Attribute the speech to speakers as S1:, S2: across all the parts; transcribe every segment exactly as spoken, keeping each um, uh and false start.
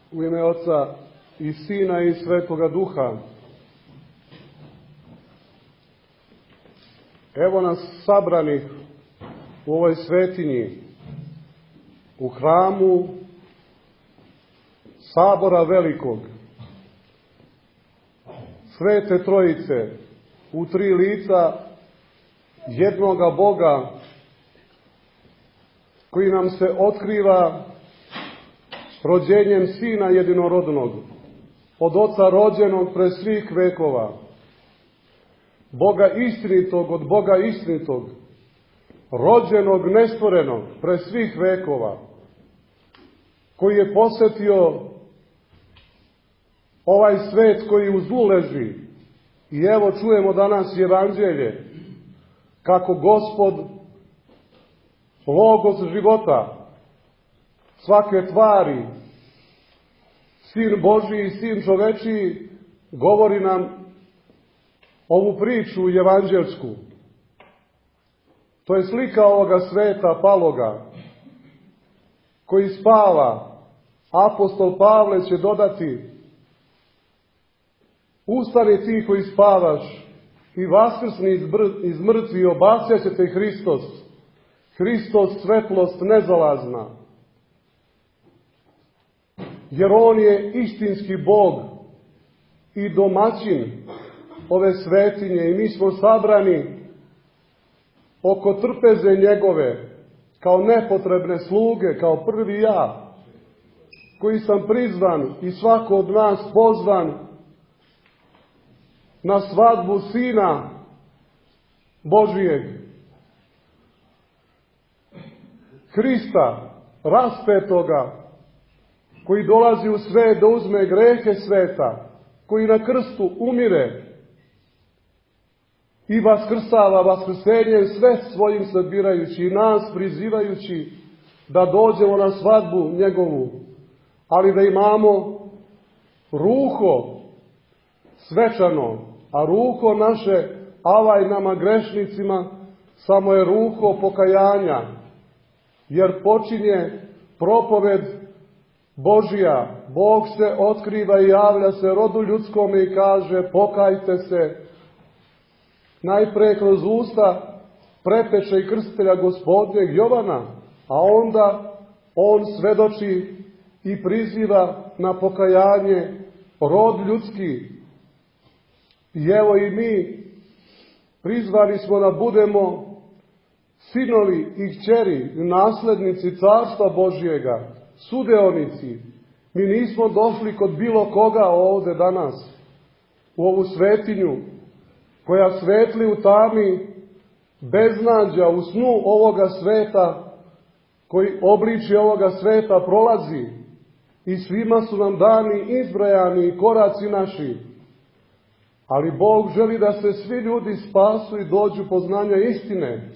S1: U ime Oca i Sina i Svetoga Duha. Evo nas sabranih u ovoj svetinji, u hramu Sabora Velikog, Svete Trojice, u tri lica jednoga Boga, koji nam se otkriva rođenjem Sina jedinorodnog, od Oca rođenog pre svih vekova, Boga istinitog od Boga istinitog, rođenog nestvorenog pre svih vekova, koji je posetio ovaj svet koji u zlu leži. I evo čujemo danas evanđelje, kako Gospod, logos života, svake tvari, Sin Božiji i Sin čovečiji, govori nam ovu priču evanđelsku. To je slika ovoga sveta paloga, koji spava. Apostol Pavle će dodati: ustani ti koji spavaš i vaskrsni iz mrtvih, obasjaće te Hristos. Hristos svetlost nezalazna. Jer on je istinski Bog i domaćin ove svetinje i mi smo sabrani oko trpeze njegove, kao nepotrebne sluge, kao prvi ja, koji sam prizvan i svako od nas pozvan na svadbu Sina Božijeg, Hrista raspetoga, koji dolazi u svet da uzme grehe sveta, koji na krstu umire i vaskrsava vaskrsenjem sve svojim sabirajući i nas prizivajući da dođemo na svadbu njegovu, ali da imamo ruho svečano, a ruho naše, avaj nama grešnicima, samo je ruho pokajanja, jer počinje propoved Božija. Bog se otkriva i javlja se rodu ljudskome i kaže: pokajte se. Najpre kroz usta preteče i krstitelja Gospodnjeg Jovana, a onda on svedoči i priziva na pokajanje rod ljudski. I evo i mi prizvani smo da budemo sinovi i kćeri, naslednici Carstva Božjega, sudeonici. Mi nismo došli kod bilo koga ovde danas, u ovu svetinju, koja svetli u tami beznađa, u snu ovoga sveta, koji obličje ovoga sveta prolazi, i svima su nam dani izbrojani koraci naši. Ali Bog želi da se svi ljudi spasu i dođu poznanja istine.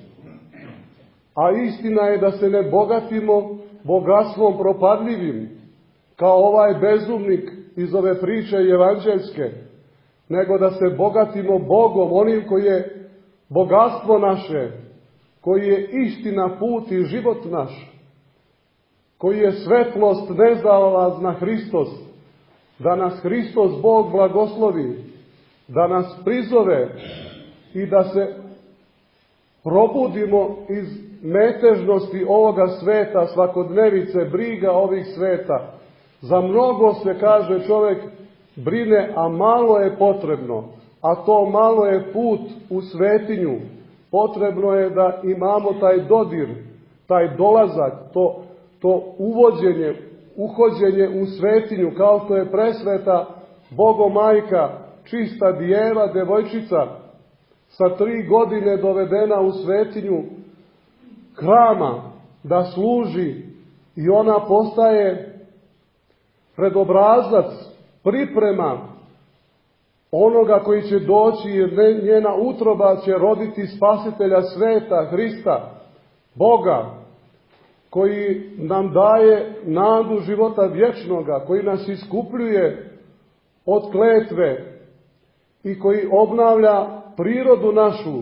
S1: A istina je da se ne bogatimo bogatstvom propadljivim, kao ovaj bezumnik iz ove priče evanđeljske, nego da se bogatimo Bogom, onim koji je bogatstvo naše, koji je istina, put i život naš, koji je svetlost nezalazna, Hristos. Da nas Hristos Bog blagoslovi, da nas prizove i da se probudimo iz metežnosti ovoga sveta, svakodnevice, briga ovih sveta. Za mnogo se, kaže čovjek, brine, a malo je potrebno, a to malo je put u svetinju. Potrebno je da imamo taj dodir, taj dolazak, to, to uvođenje, uhođenje u svetinju, kao što je presveta Bogomajka, čista dijeva, devojčica, sa tri godine dovedena u svetinju hrama da služi, i ona postaje predobrazac, priprema onoga koji će doći, jer njena utroba će roditi spasitelja sveta, Hrista, Boga, koji nam daje nadu života vječnoga, koji nas iskupljuje od kletve i koji obnavlja prirodu našu,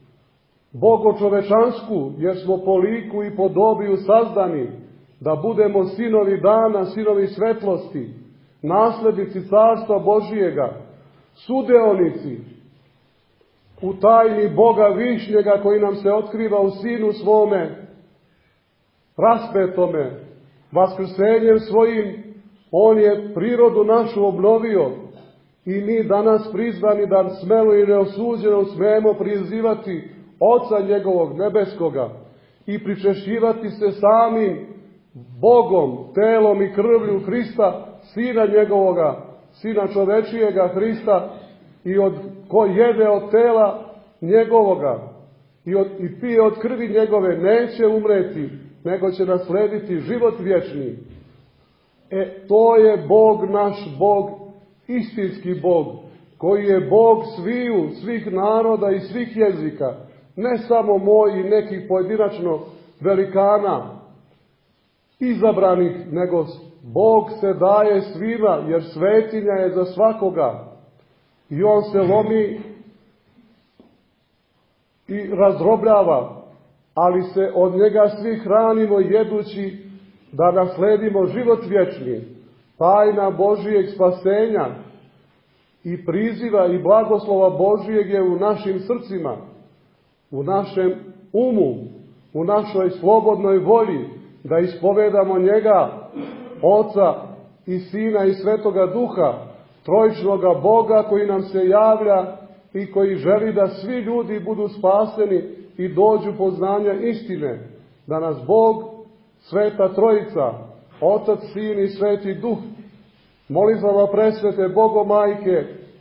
S1: bogočovečansku, jer smo po liku i podobiju sazdani, da budemo sinovi dana, sinovi svetlosti, naslednici Carstva Božijega, sudeonici u tajni Boga Višnjega koji nam se otkriva u Sinu svome, raspetome, vaskrsenjem svojim, on je prirodu našu obnovio i mi danas prizvani da smelo i neosuđeno smemo prizivati Oca njegovog nebeskoga i pričešćivati se samim Bogom, telom i krvlju Hrista, Sina njegovoga, Sina čovečijega Hrista, i od, ko jede od tela njegovoga i, od, i pije od krvi njegove, neće umreti, nego će naslediti život vječni. E, to je Bog naš, Bog, istinski Bog, koji je Bog sviju, svih naroda i svih jezika, ne samo moj i nekih pojedinačno velikana, izabranih, nego Bog se daje svima, jer svetinja je za svakoga. I on se lomi i razdrobljava, ali se od njega svi hranimo jedući da nasledimo život vječni, tajna Božijeg spasenja i priziva i blagoslova Božijeg je u našim srcima, u našem umu, u našoj slobodnoj volji, da ispovedamo njega, Oca i Sina i Svetoga Duha, trojičnoga Boga koji nam se javlja i koji želi da svi ljudi budu spaseni i dođu poznanja istine, da nas Bog, Sveta Trojica, Otac, Sin i Sveti Duh, molitvama presvete Bogomajke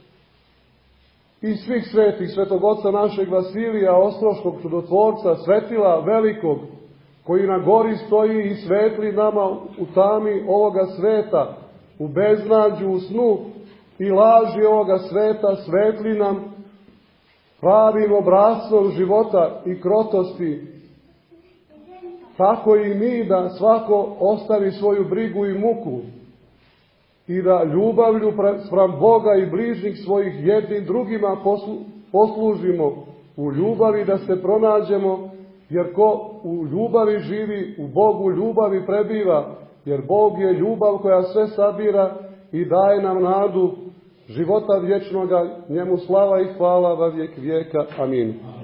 S1: i svih svetih, Svetog Oca našeg Vasilija, Ostroškog čudotvorca, svetila velikog, koji na gori stoji i svetli nama u tami ovoga sveta, u beznađu, u snu i laži ovoga sveta, svetli nam pravim obrazcom života i krotosti. Tako i mi, da svako ostavi svoju brigu i muku i da ljubavlju spram Boga i bližnjih svojih jednim drugima poslu, poslužimo u ljubavi, da se pronađemo, jer ko u ljubavi živi, u Bogu ljubavi prebiva, jer Bog je ljubav koja sve sabira i daje nam nadu života vječnoga, njemu slava i hvala va vijek vijeka. Amin.